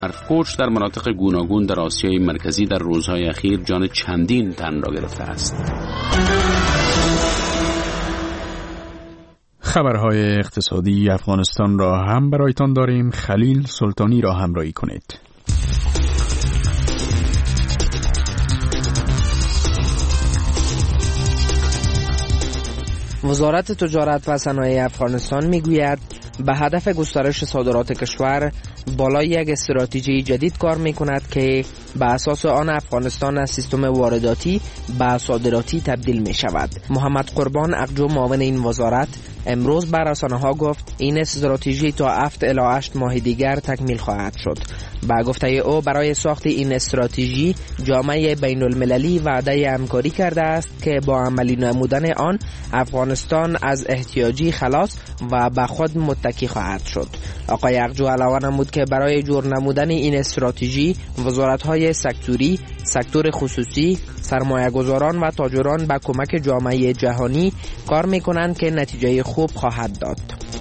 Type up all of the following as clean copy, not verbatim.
برف‌پوش در مناطق گوناگون در آسیای مرکزی در روزهای اخیر جان چندین تن را گرفته است. خبرهای اقتصادی افغانستان را هم برایتان داریم. خلیل سلطانی را همراهی کنید. وزارت تجارت و صنایع افغانستان میگوید به هدف گسترش صادرات کشور بالای یک استراتژی جدید کار میکند که به اساس آن افغانستان از سیستم وارداتی به صادراتی تبدیل می شود. محمد قربان اقجو معاون این وزارت امروز بر رسانه‌ها گفت این استراتژی تا 7 الی 8 ماه دیگر تکمیل خواهد شد. با گفته او برای ساخت این استراتژی جامعه بین المللی وعده همکاری کرده است که با عملی نمودن آن افغانستان از احتیاجی خلاص و به خود متکی خواهد شد. آقای اقجو علاوه نمود که برای جور نمودن این استراتژی وزارت‌های سکتوری، سکتور خصوصی، سرمایه‌گذاران و تاجران با کمک جامعه جهانی کار می‌کنند که نتیجه خوب خواهد داد.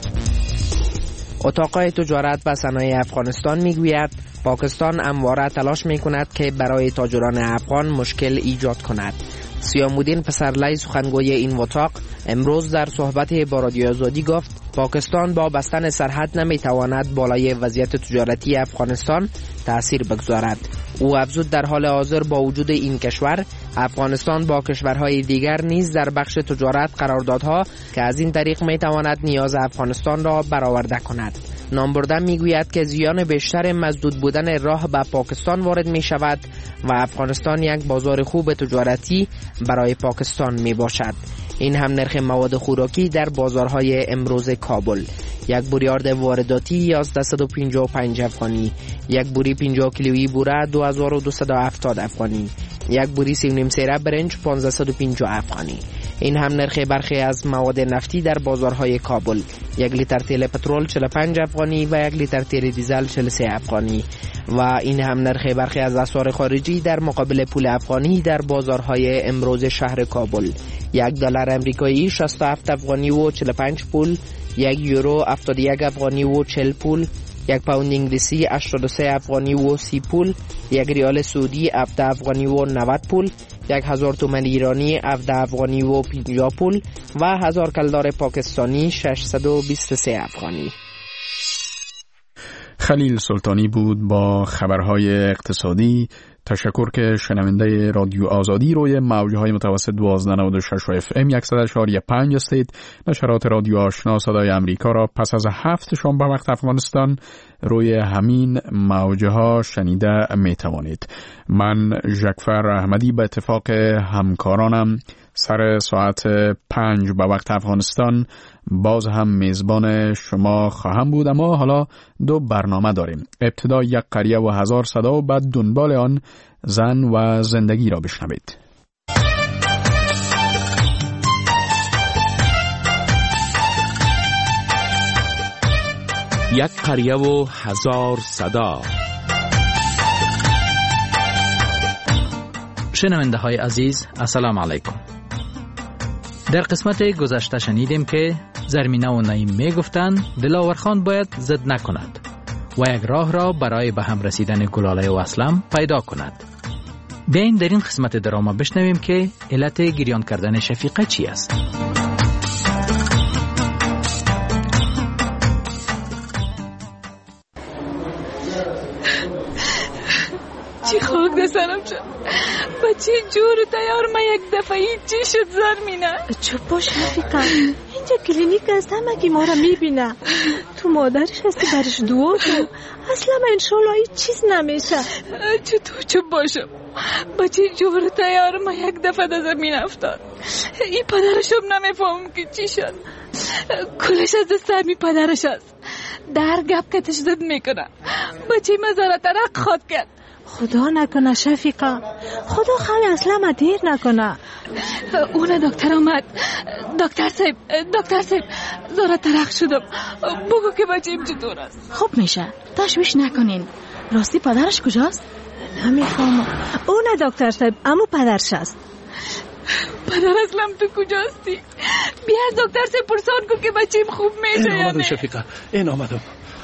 اتاق تجارت و صنایع افغانستان میگوید پاکستان همواره تلاش میکند که برای تاجران افغان مشکل ایجاد کند. سیامودین پسرلی سخنگوی این اتاق امروز در صحبت با رادیو آزادی گفت پاکستان با بستن سرحد نمیتواند بالای وضعیت تجارتی افغانستان تأثیر بگذارد. او افزود در حال حاضر با وجود این کشور افغانستان با کشورهای دیگر نیز در بخش تجارت قراردادها که از این طریق میتواند نیاز افغانستان را برآورده کند. نامبردن میگوید که زیان بیشتر مسدود بودن راه به پاکستان وارد می شود و افغانستان یک بازار خوب تجارتی برای پاکستان می باشد. این هم نرخ مواد خوراکی در بازارهای امروز کابل. یک بوری آرد وارداتی 1155 افغانی، یک بوری 50 کیلویی بوره 2270 افغانی، یک بوری 3.5 سیره برنج 1550 افغانی. این هم نرخ برخی از مواد نفتی در بازارهای کابل. یک لیتر تیل پترول 45 افغانی و یک لیتر تیل دیزل 43 افغانی. و این هم نرخ برخی از اسعار خارجی در مقابل پول افغانی در بازارهای امروز شهر کابل. یک دلار امریکایی 67 افغانی و 45 پول، یک یورو 71 افغانی و 40 پول، یک پوند انگلیسی 83 افغانی و 30 پول، یک ریال سعودی 17 افغانی و 90 پول، 1000 تومان ایرانی 17 افغانی و 50 پول و 1000 کلدار پاکستانی 623 افغانی. خلیل سلطانی بود با خبرهای اقتصادی. تشکر که شنونده رادیو آزادی روی موجهای متوسط 1296 و اف ام 100.5 استید نشرات رادیو آشنا صدای امریکا را پس از 7 شنبه وقت افغانستان روی همین موجها شنیده می توانید. من ژکفر احمدی به اتفاق همکارانم سر ساعت 5 به وقت افغانستان باز هم میزبان شما خواهم بود. اما حالا 2 برنامه داریم. ابتدا یک قریه و 1000 صدا و بعد دنبال آن زن و زندگی را بشنوید. یک قریه و 1000 صدا. شنونده های عزیز السلام علیکم. در قسمت گذشته شنیدیم که زرمینه و نعیم می گفتند دلاورخان باید ضد نکند و یک راه را برای به هم رسیدن گلاله و اسلم پیدا کند. بیاین در این قسمت دراما بشنویم که علت گریان کردن شفیقه چی است. چی خاک دستانم شد بچه جور تیار ما یک دفعی چی شد زرمینه؟ چوب باش رفیقم، اینجا کلینیک است، همه که ما را میبینه. تو مادرش هستی برش دعا کن، اصلا انشالله هیچ چیز نمیشه. چطور چوب باشم؟ بچه جور تیار ما یک دفعه در زمین افتاد. این پدرشم نمیفهم که چی شد. کلش از دست همی پدرش است. در گپ که تشدید میکنه. بچه مزاره ترق خواد کرد. خدا نکنه شفیقه، خدا خواهی اصلا ما دیر نکنه. اون دکتر آمد. دکتر صاحب زاره ترق شدم، بگو که بچه‌م چطور است. خوب میشه، تشویش نکنین. راستی پدرش کجاست؟ نمیفهمم. اون دکتر صاحب اما پدرش است. پدر اصلم تو کجاستی؟ بیا دکتر صاحب پرسان کن که بچه‌م خوب میشه یا نه. شفیقه این آمدم.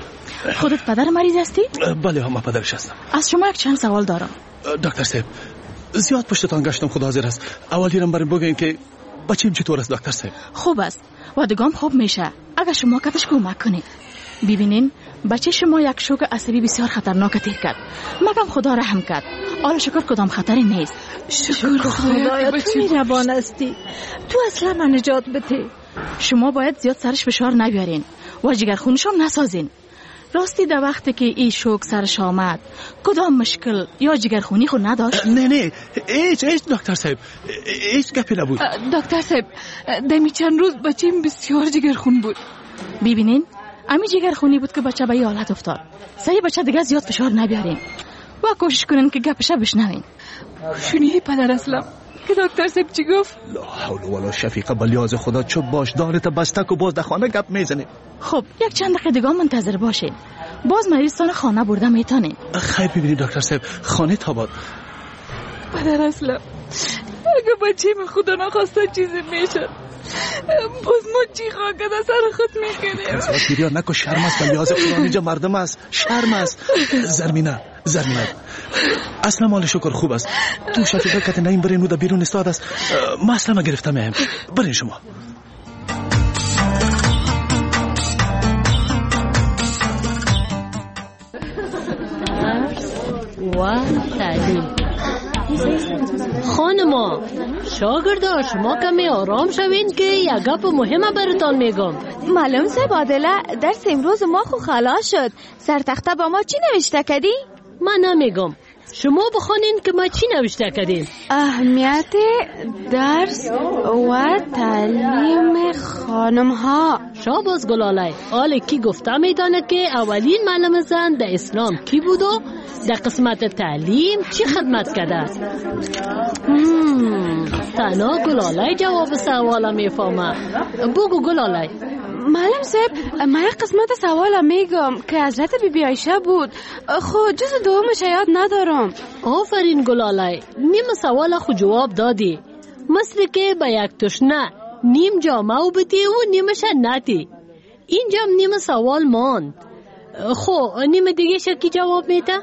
خودت پدر مریض هستی؟ بله ما پدرش هستم. از شما یک چند سوال دارم. دکتر صاحب زیاد پشتتان گشتم، خدا حاضر است اولیرم برام بگین که بچیم چطور است دکتر صاحب؟ خوب است و دیگه خوب میشه اگر شما کتش کمک کنید. ببینین بچه شما یک شوک عصبی بسیار خطرناک تیر کرد، مگم خدا رحم کرد. حالا شکر کدام خطری نیست. شکر خدایا تو مهربان هستی، تو اصلا من نجات بده. شما باید زیاد سرش فشار نبیارین و جگرخونش هم نسازین. راستی در وقتی که این شوک سرش آمد کدام مشکل یا جگرخونی خود نداشت؟ نه هیچ دکتر صاحب، هیچ گپی نبود. دکتر صاحب دمی چند روز بچیم بسیار جگرخون بود. ببینین امی جگرخونی بود که بچه به این حالت افتاد. سعی بچه دیگه زیاد فشار نبیارین و کوشش کنین که گپش بشنوین. شونی پدر اسلام که دکتر صاحب چی گفت؟ لا حول ولا شفیقه بلیاز خدا، چوب باش دارت بستک و باز در خانه گپ میزنی. خب یک چند دقیقه دیگه منتظر باشین، باز مریضتان خانه برده میتونین. خیلی ببینید دکتر صاحب خانه تاباد. پدر اسلام اگه بچه من خدا نخواسته چیزی میشد باز ما چی خواهد سر خود میکنیم. از وقت بیریا نکو، شرم است بلیاز خدا، اینجا مردم است، شرم است. زرمینه اصلا مال شکر خوب است. تو شفیقه کت نیم برین و در بیرون استاد است. ما اصلا گرفتم هم برین شما. و تعلیم. خانما شاگردا شما کمی آرام شوین که یک گپ مهمه براتان میگم. معلوم صاحب عادله درس امروز ما خو خلاص شد. سرتخته با ما چی نوشته کردی؟ من نمیگم، شما بخونین که ما چی نوشته کردیم. اهمیت درس و تعلیم خانم ها. شاباس گلالای. حالا کی گفته میدانه که اولین معلم زن در اسلام کی بود و در قسمت تعلیم چی خدمت کرده؟ تنها گلالای جواب سوالا میفهمه. بگو گلالای. معلم صاحب من یک قسمت سوالا میگم که حضرت بی عایشه بود، خود جز دومش یاد ندارم. آفرین گلالای، نیم سوالا خود جواب دادی. مثل که به یک تشنه نیم جامه و بدی و نیمش نتی. اینجا نیم سوال ماند. خب نیم دیگه شکی جواب میده؟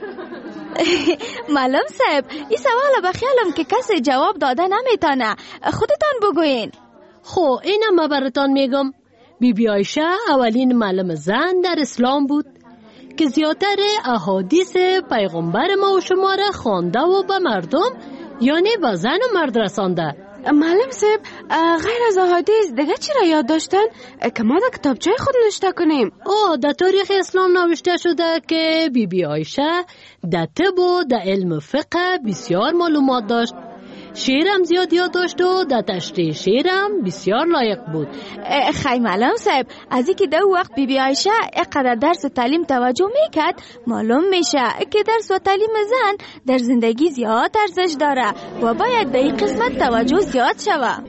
معلم صاحب این سوال بخیالم که کسی جواب داده نمیتونه، خودتان بگوین. خب اینم ما براتان میگم. بی عایشه اولین معلم زن در اسلام بود که زیادتر احادیث پیغمبر ما و شما را خوانده و به مردم یعنی به زن و مرد رسانده. معلم صاحب غیر از احادیث دیگه چی را یاد داشتن که ما در کتابچه خود نوشته کنیم؟ در تاریخ اسلام نوشته شده که بی عایشه در طب و در علم فقه بسیار معلومات داشت. شعرم زیاد یاد داشت و در تشریح شعرم بسیار لایق بود. خیلی معلم صاحب از اینکه در وقت بی عایشه اقدر درس و تعلیم توجه میکرد معلوم میشه که درس و تعلیم زن در زندگی زیاد ارزش داره و باید به این قسمت توجه زیاد شود.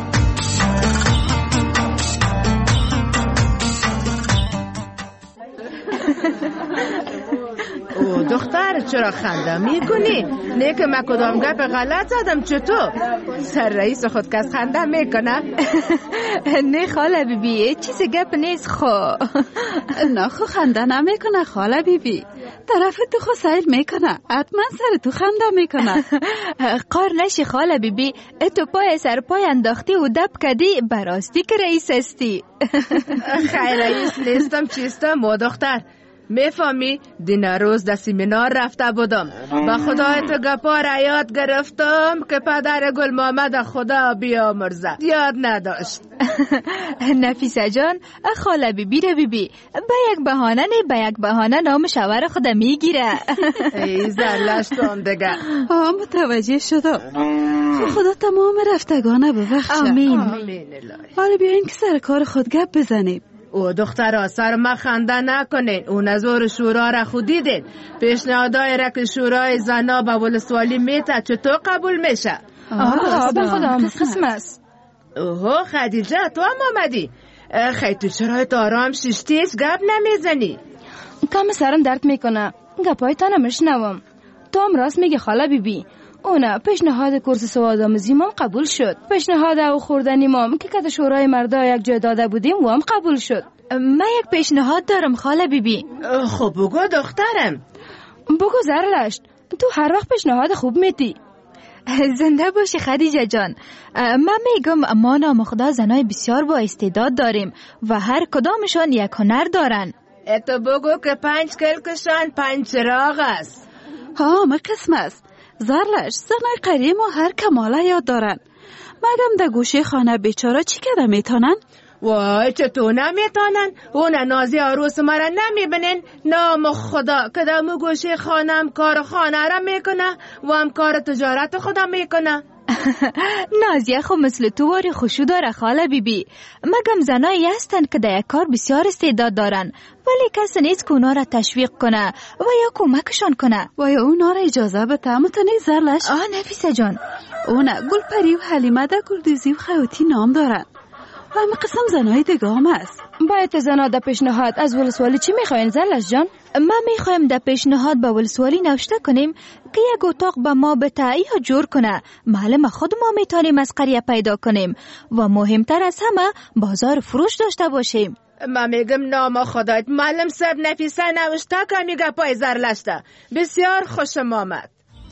او دختر چرا خنده میکنی؟ نه که من کدام گپ غلط زدم چطور؟ سر رئیس خود کس خنده میکنه؟ نه خاله بیبی چیز گپ نیست. نه خو خنده نمیکنه خاله بیبی، طرف تو خو سیل میکنه، حتما سر تو خنده میکنه. قار نشی خاله بیبی، تو پای سر پای انداختی و دب کدی براستی که رئیس استی. خیر رئیس نیستم چیستم و دختر میفهمی؟ دین روز در سیمینار رفته بودم، با خدای تو گپا را یاد گرفتم که پدر گل محمد خدا بیامرزه یاد نداشت. نفیسه جان خاله بیبی رو بیبی به یک بهانه نه به یک بهانه نام شوهر خود میگیره. ای زرلشتون دیگه. متوجه شدم. خدا تمام رفتگانه ببخشه. آمین. حالا بیاین که سر کار خود گپ بزنیم. او دخترها سر ما خنده نکنین، او نظر شورا را خود دیدین. پیشنهادای را که شورای زنا به ولسوالی میته چطور قبول میشه؟ به خدا قسم است. اوه خدیجه تو هم آمدی؟ خیلی تو چرا آرام شیشتیش گپ نمیزنی؟ کم سرم درد میکنه، گپای تا نمیشنوم. تو هم راست میگه خاله بیبی. اونا پیشنهاد کورس سوادآموزی مام قبول شد. پیشنهاد او خوردنی مام که کد شورای مردا یک جای داده بودیم و هم قبول شد. من یک پیشنهاد دارم خاله بیبی. خب بگو دخترم. بگو زرلشت، تو هر وقت پیشنهاد خوب میدی. زنده باشی خدیجه جان. من میگم ما نامخدا زنای بسیار با استعداد داریم و هر کدامشان یک هنر دارن. تو بگو که 5 کلکشان 5 چراغ است. ها ما قسم است. زرلشت زنای قریه ما هر کماله یاد دارن. مگم در گوشه خانه بیچاره چی کده میتونن؟ وای چطور نمیتونن؟ اون نازی عروس ما را نمیبینن؟ نام خدا که در مو گوشه خانم کار خانه را میکنه و هم کار تجارت خدا میکنه. نازیه خو مثل تو واری خوشو داره خاله بیبی. مگم زنایی هستن که در یک کار بسیار استعداد دارن ولی کسی نیست که اونا را تشویق کنه و یا کمکشان کنه. و یا اونا را اجازه بده متنی زرلشت. نفیسه جان، اونا گلپری و حلیمه در گلدوزی و خیاطی نام دارن و همه قسم زنای دیگه هم است. باید زنها در پیشنهاد از ولسوالی چی میخواین زرلشت جان؟ ما میخوایم در پیشنهاد با ولسوالی نوشته کنیم که یک اتاق به ما به تایی ها جور کنه. معلم خود ما میتونیم از قریه پیدا کنیم و مهمتر از همه بازار فروش داشته باشیم. ما میگم نام خدایت معلم صاحب نفیسه نوشته که میگه پای زرلشته. بسیار خوشم آمد.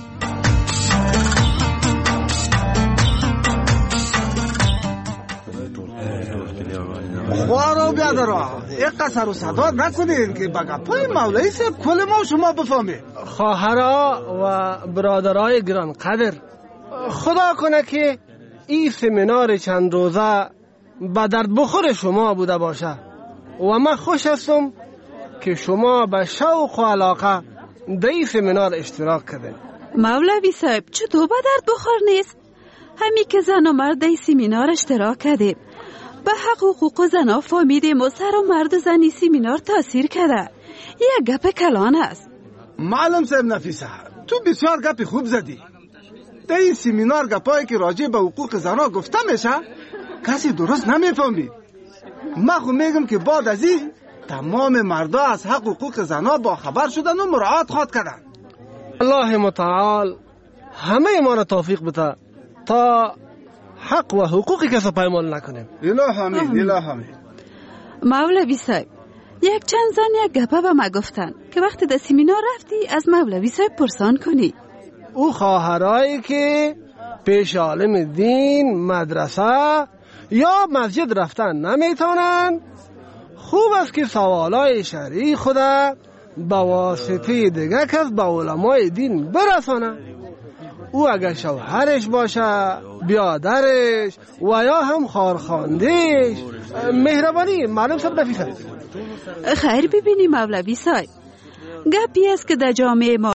خوارو بیادرها یک قصر و صدا نکنین که بگه پای مولای صاحب کل ما شما بفهمید. خواهرها و برادرای گران قدر، خدا کنه که این سمینار چند روزه به درد بخور شما بوده باشه و من خوش هستم که شما به شوق و علاقه در این سمینار اشتراک کردین. مولوی صاحب چطور به درد بخور نیست؟ همی که زن و مرد در این سمینار اشتراک کردیم، به حق حقوق زنها فهمیدیم و سر و مرد زنی سمینار تاثیر کرده. یک گپ کلان است. معلم صاحب نفیسه تو بسیار گپ خوب زدی. در این سمینار گپایی که راجع به حقوق زنها گفته میشه کسی درست نمیفهمید. من خو میگم که بعد از این تمام مردا از حق حقوق زنها با خبر شدن و مراعات خواد کردن. الله متعال همه ما را توفیق بده تا حق و حقوقی کسی پایمال نکنیم. اله آمین اله آمین. مولوی صاحب یک چند زن یک گپه به ما گفتن که وقتی در سمینار رفتی از مولوی صاحب پرسان کنی. او خواهرایی که پیش عالم دین، مدرسه یا مسجد رفتن نمیتونن، خوب است که سوالای شرعی خدا به واسطه دیگه کس به علمای دین برسانه. او اگر شوهرش باشه، بیادرش و یا هم خارخاندهش. مهربانی معلوم صاحب نفیسه. خیر ببینی مولوی صاحب، گپی است که در جامعه ما